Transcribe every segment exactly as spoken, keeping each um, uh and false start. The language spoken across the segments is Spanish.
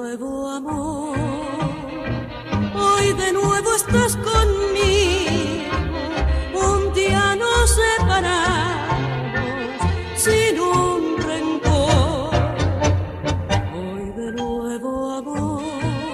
nuevo amor, hoy de nuevo estás conmigo, un día nos separamos sin un rencor. Hoy de nuevo amor,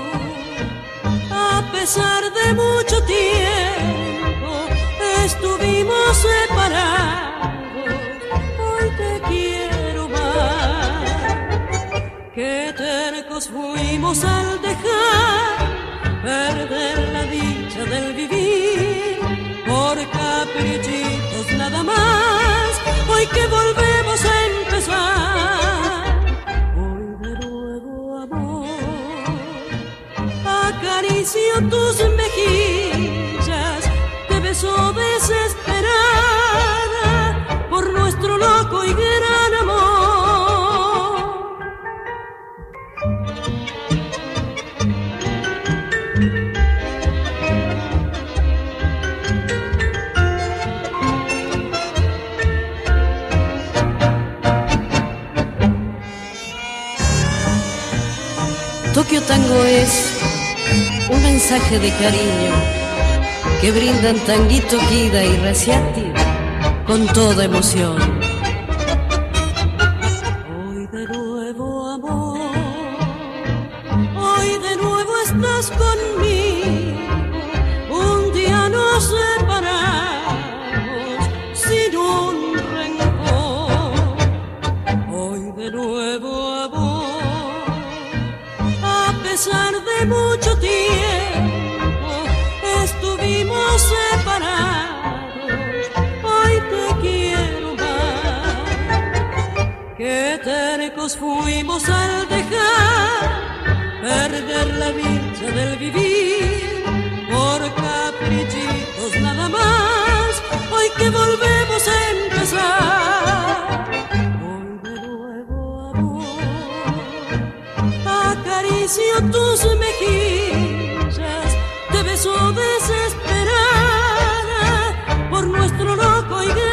a pesar de mucho tiempo estuvimos separados, hoy te quiero más. Qué tercos fuimos al dejar perder la dicha del vivir por caprichitos nada más. Hoy que volvemos a empezar, hoy de nuevo amor, acaricio tus mejillas, te beso desesperada por nuestro loco y gran amor. Tokio Tango es un mensaje de cariño que brindan Tanguito Kida y Raciati con toda emoción. Hoy de nuevo amor, hoy de nuevo estás conmigo, un día nos separamos sin un rencor. Hoy de nuevo amor, a pesar de mucho tiempo estuvimos separados, hoy te quiero más. Qué tercos fuimos al dejar perder la dicha del vivir por caprichitos nada más. Hoy que volvemos a empezar, hoy de nuevo amor, acaricio tus mejillas, te beso desesperada por nuestro loco y